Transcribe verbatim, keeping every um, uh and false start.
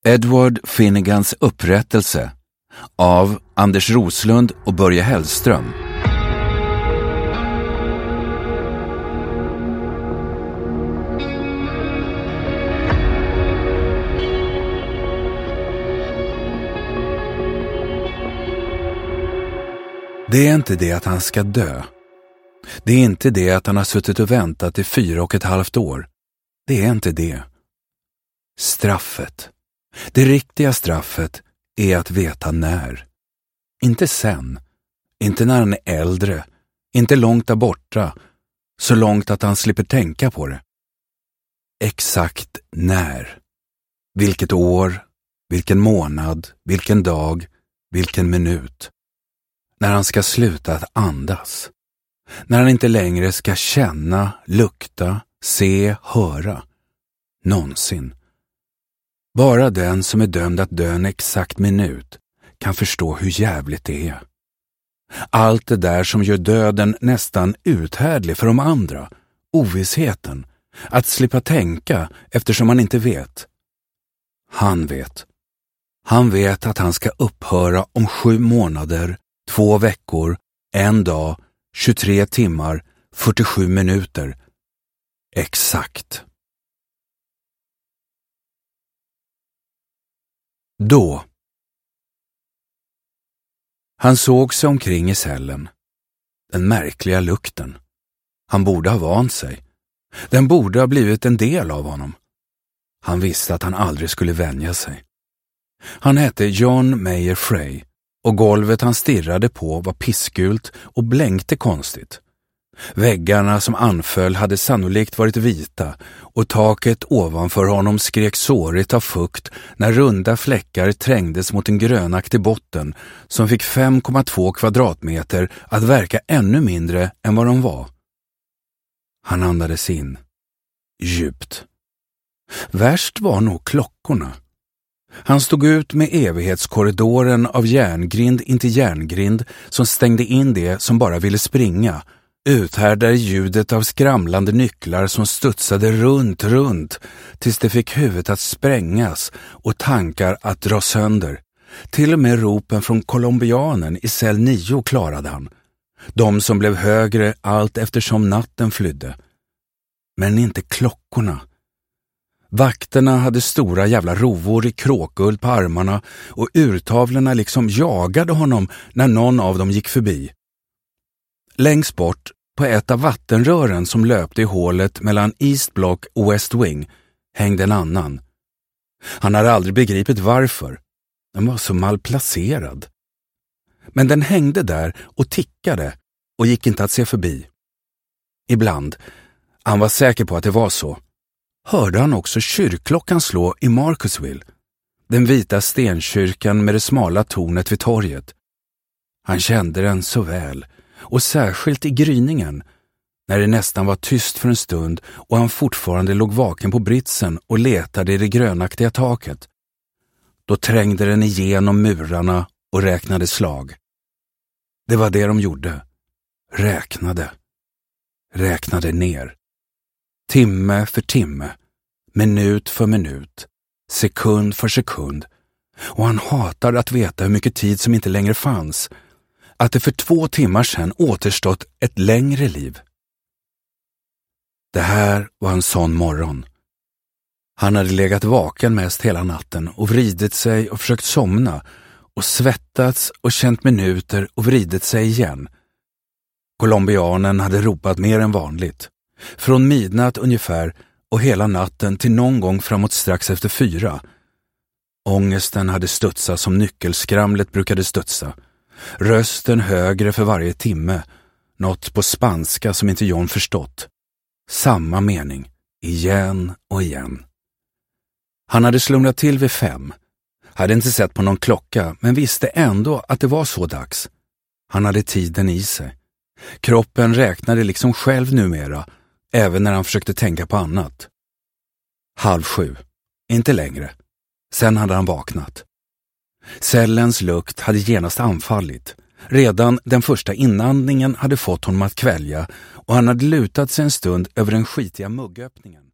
Edward Finnegans upprättelse av Anders Roslund och Börje Hellström. Det är inte det att han ska dö. Det är inte det att han har suttit och väntat i fyra och ett halvt år. Det är inte det. Straffet. Det riktiga straffet är att veta när. Inte sen. Inte när han är äldre. Inte långt där borta. Så långt att han slipper tänka på det. Exakt när. Vilket år, vilken månad, vilken dag, vilken minut. När han ska sluta att andas. När han inte längre ska känna, lukta, se, höra. Någonsin. Bara den som är dömd att dö en exakt minut kan förstå hur jävligt det är. Allt det där som gör döden nästan uthärdlig för de andra. Ovissheten. Att slippa tänka eftersom man inte vet. Han vet. Han vet att han ska upphöra om sju månader, två veckor, en dag, tjugotre timmar, fyrtiosju minuter. Exakt. Då. Han såg sig omkring i cellen. Den märkliga lukten. Han borde ha vant sig. Den borde ha blivit en del av honom. Han visste att han aldrig skulle vänja sig. Han hette John Mayer Frey och golvet han stirrade på var pissgult och blänkte konstigt. Väggarna som anföll hade sannolikt varit vita och taket ovanför honom skrek sårigt av fukt när runda fläckar trängdes mot en grönaktig botten som fick fem komma två kvadratmeter att verka ännu mindre än vad de var. Han andades in. Djupt. Värst var nog klockorna. Han stod ut med evighetskorridoren av järngrind in till järngrind som stängde in det som bara ville springa. Uthärdade ljudet av skramlande nycklar som studsade runt, runt tills det fick huvudet att sprängas och tankar att dra sönder. Till och med ropen från colombianen i cell nio klarade han. De som blev högre allt eftersom natten flydde. Men inte klockorna. Vakterna hade stora jävla rovor i kråkull på armarna och urtavlorna liksom jagade honom när någon av dem gick förbi. Längst bort, på ett av vattenrören som löpte i hålet mellan East Block och West Wing, hängde en annan. Han hade aldrig begripit varför. Den var så malplacerad. Men den hängde där och tickade och gick inte att se förbi. Ibland, han var säker på att det var så, hörde han också kyrkklockan slå i Marcusville, den vita stenkyrkan med det smala tornet vid torget. Han kände den så väl, och särskilt i gryningen, när det nästan var tyst för en stund och han fortfarande låg vaken på britsen och letade i det grönaktiga taket. Då trängde den igenom murarna och räknade slag. Det var det de gjorde. Räknade. Räknade ner. Timme för timme. Minut för minut. Sekund för sekund. Och han hatade att veta hur mycket tid som inte längre fanns. Att det för två timmar sedan återstått ett längre liv. Det här var en sån morgon. Han hade legat vaken mest hela natten och vridit sig och försökt somna och svettats och känt minuter och vridit sig igen. Colombianen hade ropat mer än vanligt. Från midnatt ungefär och hela natten till någon gång framåt strax efter fyra. Ångesten hade studsat som nyckelskramlet brukade studsa. Rösten högre för varje timme. Något på spanska som inte John förstått. Samma mening. Igen och igen. Han hade slumrat till vid fem. Hade inte sett på någon klocka men visste ändå att det var så dags. Han hade tiden i sig. Kroppen räknade liksom själv numera, även när han försökte tänka på annat. Halv sju. Inte längre. Sen hade han vaknat. Cellens lukt hade genast anfallit. Redan den första inandningen hade fått honom att kvälja och han hade lutat sig en stund över den skitiga muggöppningen.